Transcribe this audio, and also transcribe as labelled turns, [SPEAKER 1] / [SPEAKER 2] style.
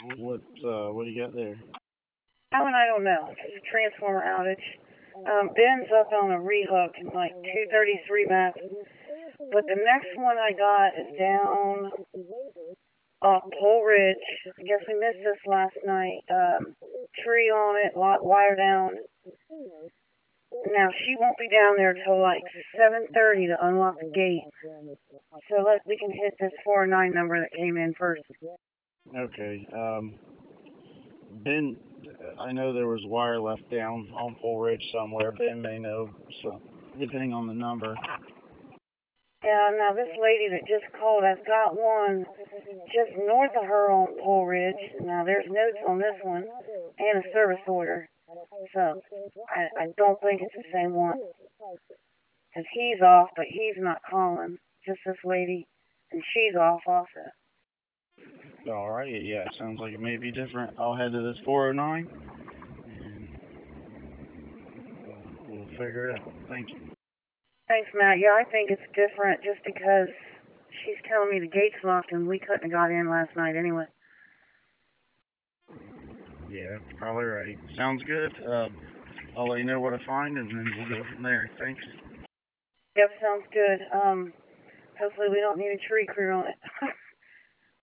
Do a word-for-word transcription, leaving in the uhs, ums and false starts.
[SPEAKER 1] What uh, what do you got there?
[SPEAKER 2] How and I don't know. It's a transformer outage. Um, Ben's up on a rehook in like two thirty-three map, but the next one I got is down off Pole Ridge. I guess we missed this last night. Um, tree on it, lot wire down. Now she won't be down there till like seven thirty to unlock the gate. So let we can hit this four nine number that came in first.
[SPEAKER 1] Okay. Um, Ben, I know there was wire left down on Pole Ridge somewhere. Ben may know, so depending on the number.
[SPEAKER 2] Yeah, now this lady that just called, I've got one just north of her on Pole Ridge. Now there's notes on this one and a service order. So I, I don't think it's the same one. Because he's off, but he's not calling. Just this lady, and she's off also.
[SPEAKER 1] All right. Yeah, sounds like it may be different. I'll head to this four oh nine, and we'll figure it out. Thank you.
[SPEAKER 2] Thanks, Matt. Yeah, I think it's different just because she's telling me the gate's locked and we couldn't have got in last night anyway.
[SPEAKER 1] Yeah, probably right. Sounds good. Um, I'll let you know what I find, and then we'll go from there. Thanks.
[SPEAKER 2] Yep, sounds good. Um, hopefully we don't need a tree crew on it.